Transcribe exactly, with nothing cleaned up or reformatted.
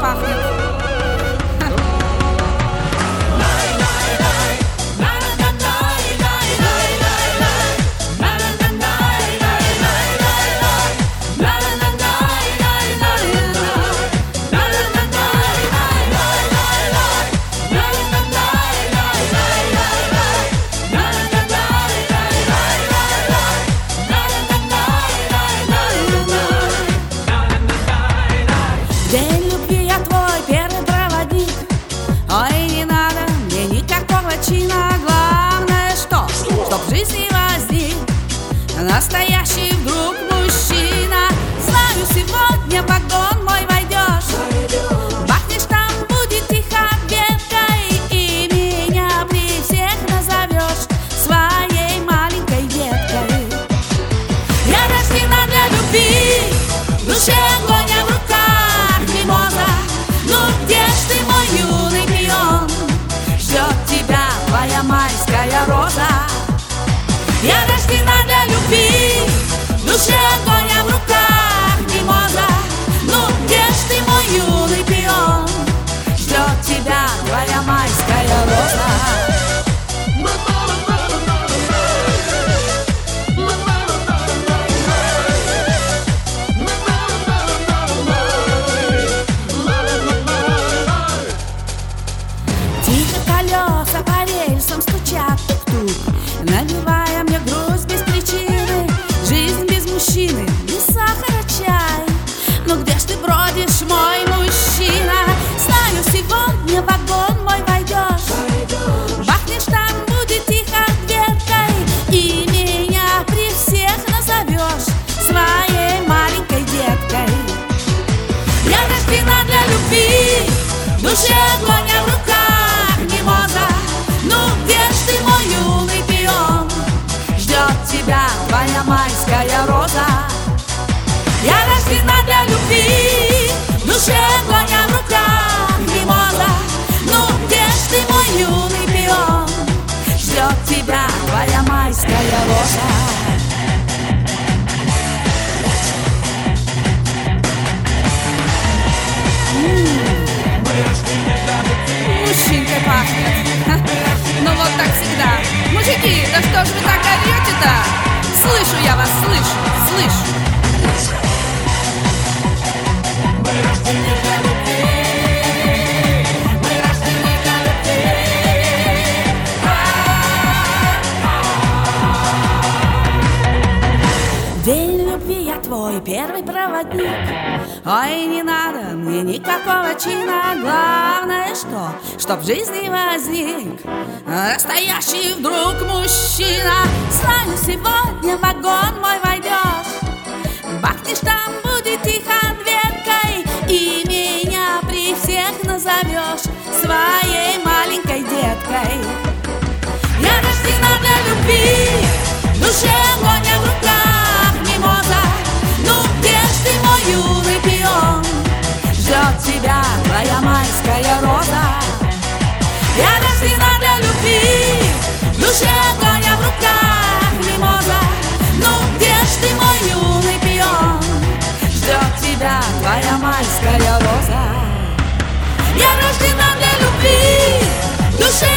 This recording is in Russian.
пахнет. День любви я твой первый проводник. Ой, не надо мне никакого чина. Главное, что, чтоб в жизни возник настоящий вдруг мужчина. Знаю, сегодня в вагон мой войдешь, бахнешь там, будет тихо веткой, и меня при всех назовешь своей маленькой деткой. Я рождена для любви, в душе огонь, а в руках мимоза. Ну где ж ты, мой юный пион? Ждет тебя твоя майская роза. Я рождена для любви, в душе огонь, а в руках мимоза. Ну где ж ты, мой юный пион? Ждет тебя твоя майская роза. Колеса по рельсам стучат тук-тук, набивая мне грусть без причины. Жизнь без мужчины, без сахара чай. Ну где ж ты бродишь, мой мужчина? Знаю, сегодня в вагон мой войдешь, бахнешь там, будет тихо дверкой, и меня при всех назовешь своей маленькой деткой. Я рождена для любви, в душе огонь, а в руках мимоза. Ну где ж ты, мой юный пион? Ждет тебя твоя майская роза. Я рождена для любви, в душе огонь, а в руках мимоза. Ну где ж ты, мой юный пион? Ждет тебя твоя майская роза. Мужчинкой пахнет. Ну вот так всегда. Мужики, да что ж вы так орете-то? Слышу я вас, слышу, слышу. День любви я твой первый проводник. Ой, не надо мне никакого чина. Главное, что, чтоб в жизни возник настоящий вдруг мужчина. Знаю, сегодня в вагон мой войдешь, бахнешь там, будет тихо дверкой, и меня при всех назовешь своей маленькой деткой. Я рождена для любви, в душе огонь, а в руках мимоза. Ну где ж ты, мой юный пион? Ждет тебя твоя майская роза. Я рождена для любви, в душе огонь, а в руках мимоза. Ну где ж ты, мой юный пион? Ждет тебя твоя майская роза. Я рождена для любви, в душе